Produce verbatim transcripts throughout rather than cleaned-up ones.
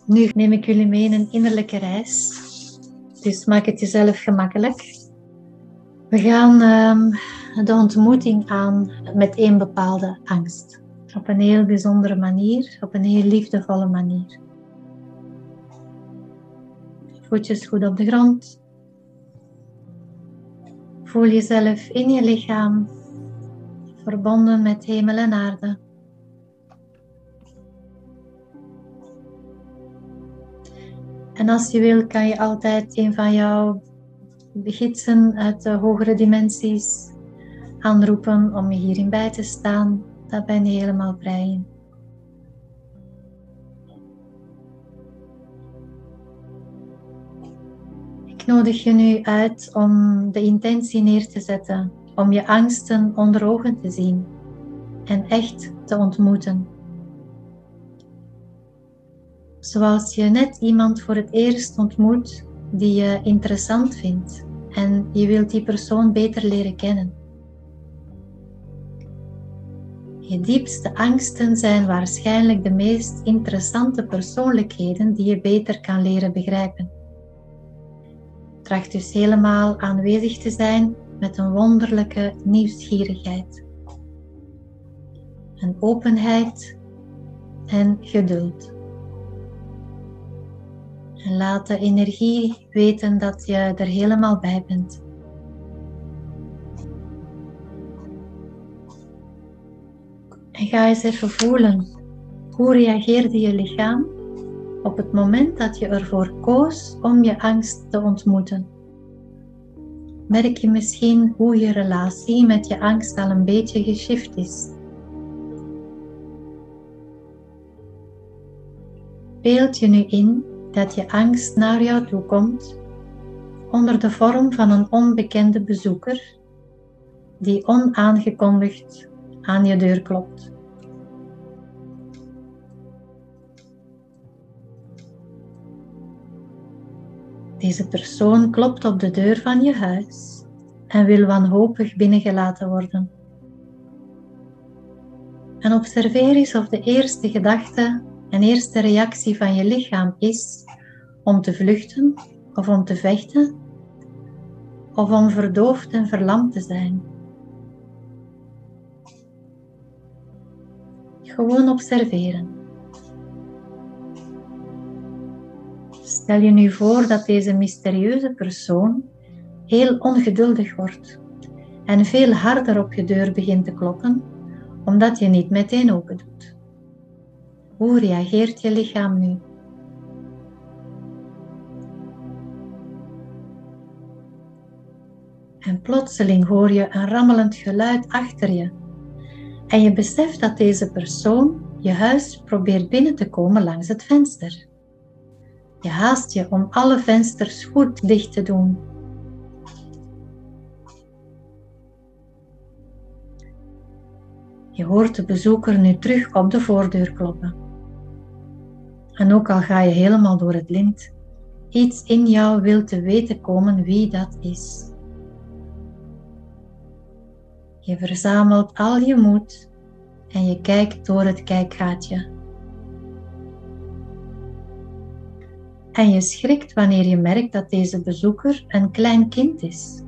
Nu neem ik jullie mee in een innerlijke reis. Dus maak het jezelf gemakkelijk. We gaan um, de ontmoeting aan met één bepaalde angst. Op een heel bijzondere manier, op een heel liefdevolle manier. Voetjes goed op de grond. Voel jezelf in je lichaam, verbonden met hemel en aarde. En als je wil, kan je altijd een van jouw gidsen uit de hogere dimensies aanroepen om je hierin bij te staan. Daar ben je helemaal vrij in. Ik nodig je nu uit om de intentie neer te zetten, om je angsten onder ogen te zien en echt te ontmoeten. Zoals je net iemand voor het eerst ontmoet die je interessant vindt en je wilt die persoon beter leren kennen. Je diepste angsten zijn waarschijnlijk de meest interessante persoonlijkheden die je beter kan leren begrijpen. Tracht dus helemaal aanwezig te zijn met een wonderlijke nieuwsgierigheid, een openheid en geduld. En laat de energie weten dat je er helemaal bij bent. En ga eens even voelen, hoe reageerde je lichaam op het moment dat je ervoor koos om je angst te ontmoeten? Merk je misschien hoe je relatie met je angst al een beetje geshift is? Beeld je nu in dat je angst naar jou toe komt onder de vorm van een onbekende bezoeker die onaangekondigd aan je deur klopt. Deze persoon klopt op de deur van je huis en wil wanhopig binnengelaten worden. En observeer eens of de eerste gedachte en eerste reactie van je lichaam is om te vluchten of om te vechten of om verdoofd en verlamd te zijn. Gewoon observeren. Stel je nu voor dat deze mysterieuze persoon heel ongeduldig wordt en veel harder op je deur begint te kloppen, omdat je niet meteen open doet. Hoe reageert je lichaam nu? En plotseling hoor je een rammelend geluid achter je. En je beseft dat deze persoon je huis probeert binnen te komen langs het venster. Je haast je om alle vensters goed dicht te doen. Je hoort de bezoeker nu terug op de voordeur kloppen. En ook al ga je helemaal door het lint, iets in jou wil te weten komen wie dat is. Je verzamelt al je moed en je kijkt door het kijkgaatje. En je schrikt wanneer je merkt dat deze bezoeker een klein kind is.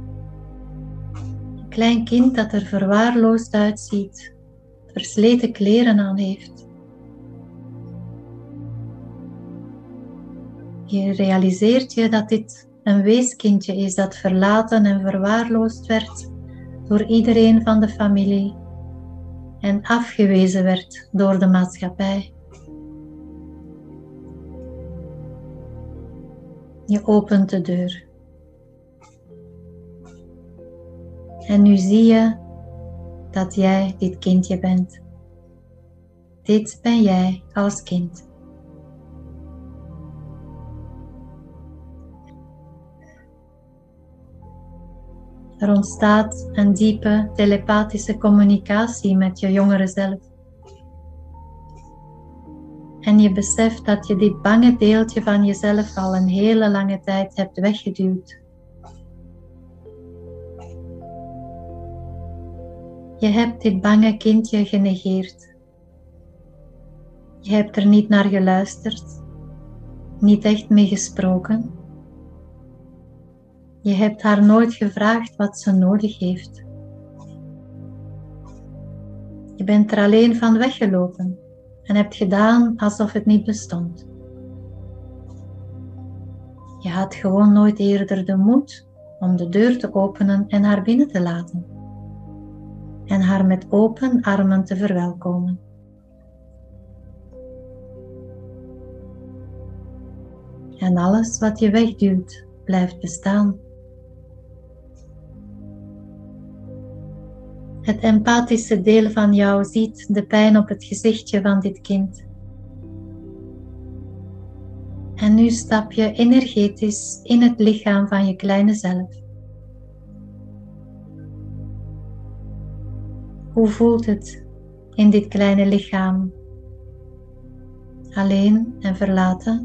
Een klein kind dat er verwaarloosd uitziet, versleten kleren aan heeft. Je realiseert je dat dit een weeskindje is dat verlaten en verwaarloosd werd door iedereen van de familie en afgewezen werd door de maatschappij. Je opent de deur. En nu zie je dat jij dit kindje bent. Dit ben jij als kind. Er ontstaat een diepe telepathische communicatie met je jongere zelf. En je beseft dat je dit bange deeltje van jezelf al een hele lange tijd hebt weggeduwd. Je hebt dit bange kindje genegeerd. Je hebt er niet naar geluisterd niet echt mee gesproken. Je hebt haar nooit gevraagd wat ze nodig heeft. Je bent er alleen van weggelopen en hebt gedaan alsof het niet bestond. Je had gewoon nooit eerder de moed om de deur te openen en haar binnen te laten. En haar met open armen te verwelkomen. En alles wat je wegduwt, blijft bestaan. Het empathische deel van jou ziet de pijn op het gezichtje van dit kind. En nu stap je energetisch in het lichaam van je kleine zelf. Hoe voelt het in dit kleine lichaam? Alleen en verlaten?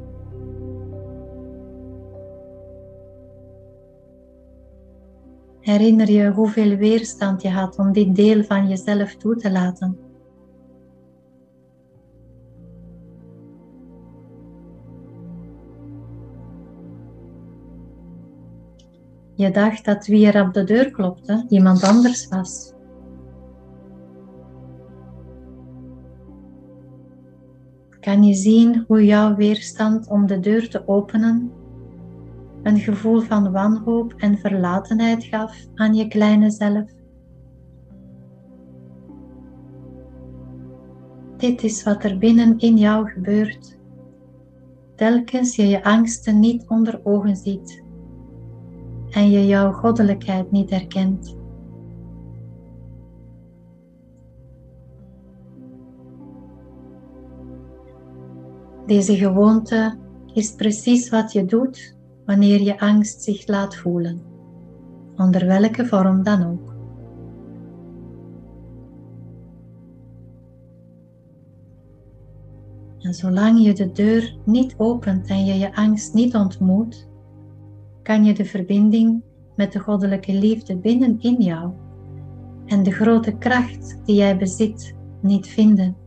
Herinner je hoeveel weerstand je had om dit deel van jezelf toe te laten? Je dacht dat wie er op de deur klopte, iemand anders was. Kan je zien hoe jouw weerstand om de deur te openen een gevoel van wanhoop en verlatenheid gaf aan je kleine zelf? Dit is wat er binnen in jou gebeurt, telkens je je angsten niet onder ogen ziet en je jouw goddelijkheid niet herkent. Deze gewoonte is precies wat je doet wanneer je angst zich laat voelen, onder welke vorm dan ook. En zolang je de deur niet opent en je je angst niet ontmoet, kan je de verbinding met de goddelijke liefde binnen in jou en de grote kracht die jij bezit niet vinden.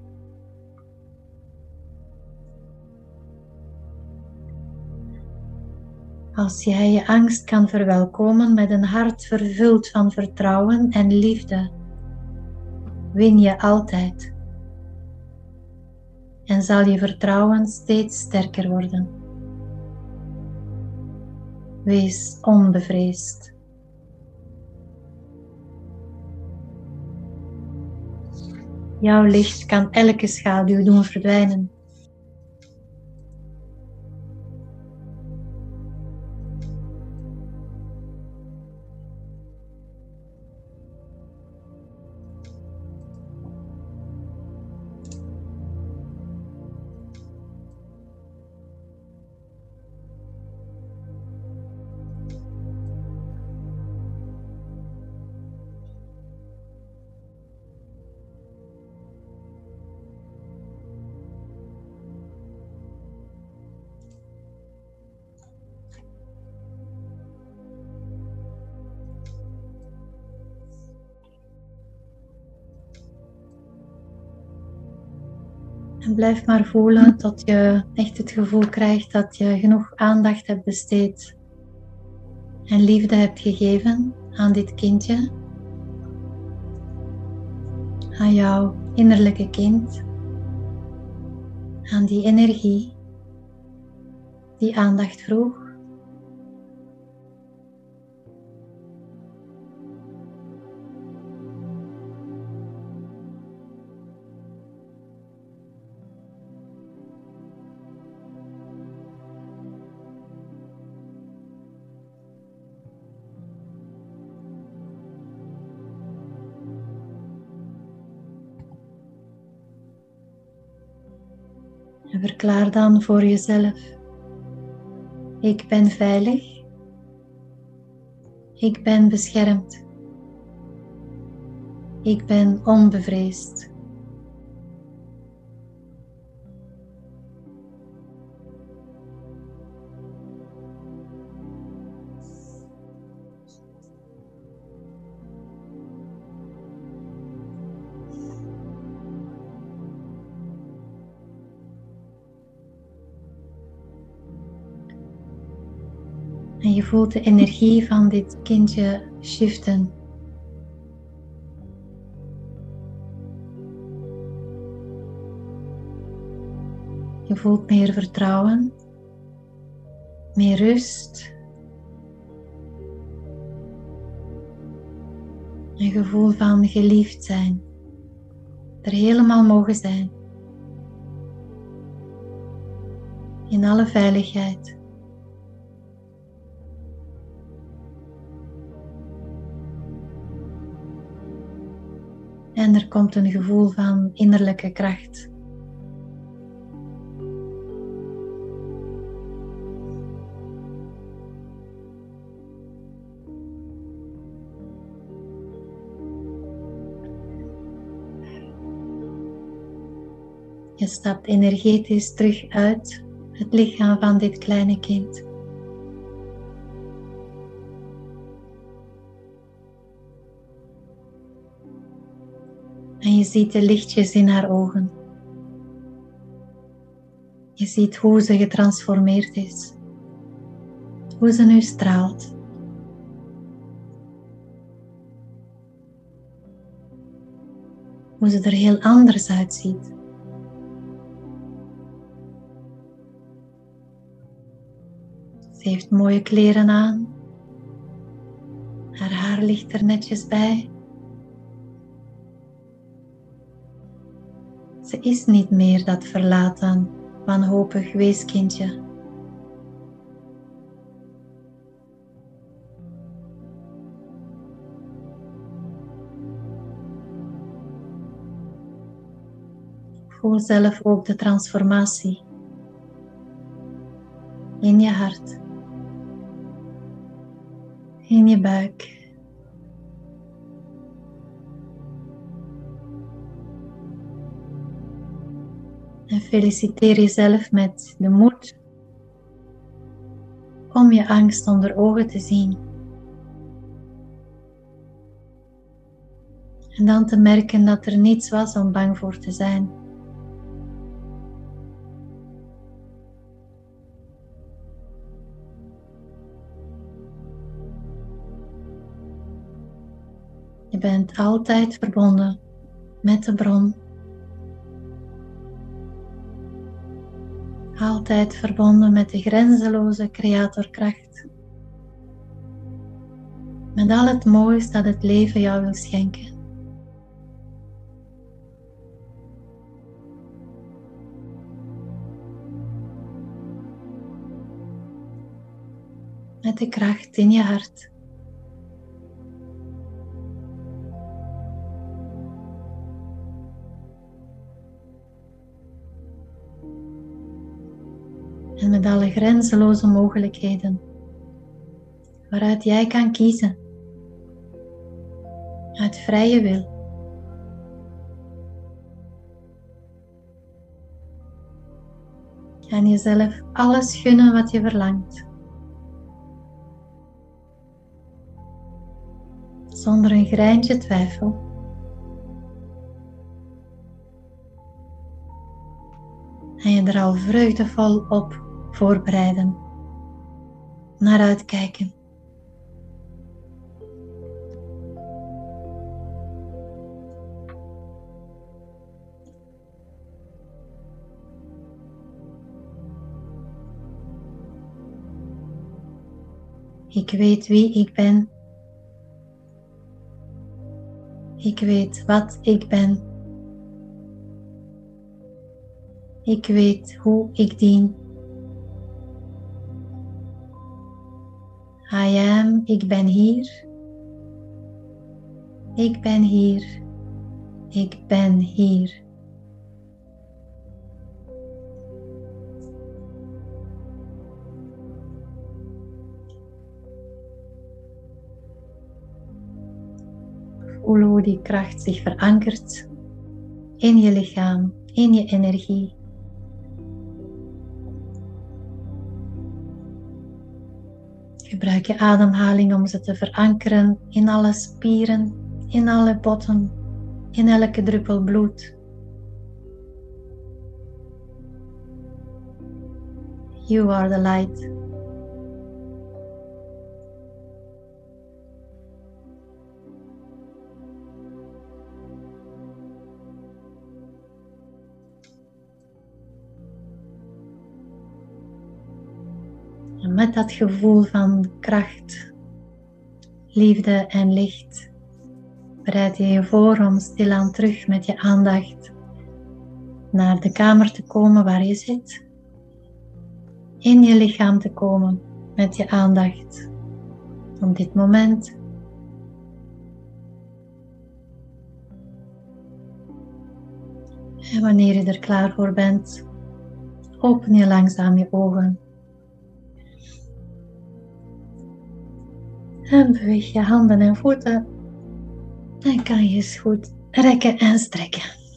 Als jij je angst kan verwelkomen met een hart vervuld van vertrouwen en liefde, win je altijd. En zal je vertrouwen steeds sterker worden. Wees onbevreesd. Jouw licht kan elke schaduw doen verdwijnen. En blijf maar voelen tot je echt het gevoel krijgt dat je genoeg aandacht hebt besteed en liefde hebt gegeven aan dit kindje, aan jouw innerlijke kind, aan die energie die aandacht vroeg. En verklaar dan voor jezelf: ik ben veilig, ik ben beschermd, ik ben onbevreesd. En je voelt de energie van dit kindje shiften. Je voelt meer vertrouwen, meer rust. Een gevoel van geliefd zijn. Er helemaal mogen zijn. In alle veiligheid. En er komt een gevoel van innerlijke kracht. Je stapt energetisch terug uit het lichaam van dit kleine kind. En je ziet de lichtjes in haar ogen. Je ziet hoe ze getransformeerd is. Hoe ze nu straalt. Hoe ze er heel anders uitziet. Ze heeft mooie kleren aan. Haar haar ligt er netjes bij. Ze is niet meer dat verlaten, wanhopig weeskindje. Voel zelf ook de transformatie in je hart, in je buik. En feliciteer jezelf met de moed om je angst onder ogen te zien. En dan te merken dat er niets was om bang voor te zijn. Je bent altijd verbonden met de bron. Altijd verbonden met de grenzeloze creatorkracht. Met al het moois dat het leven jou wil schenken. Met de kracht in je hart. En met alle grenzeloze mogelijkheden waaruit jij kan kiezen. Uit vrije wil. En jezelf alles gunnen wat je verlangt. Zonder een greintje twijfel. En je er al vreugdevol op voorbereiden. Naar uitkijken. Ik weet wie ik ben. Ik weet wat ik ben. Ik weet hoe ik dien. I am, ik ben hier. Ik ben hier. Ik ben hier. Voel hoe die kracht zich verankert in je lichaam, in je energie. Gebruik je ademhaling om ze te verankeren in alle spieren, in alle botten, in elke druppel bloed. You are the light. met dat gevoel van kracht, liefde en licht bereid je je voor om stilaan terug met je aandacht naar de kamer te komen waar je zit. In je lichaam te komen met je aandacht op dit moment. En wanneer je er klaar voor bent, open je langzaam je ogen. En beweeg je handen en voeten. En kan je eens goed rekken en strekken.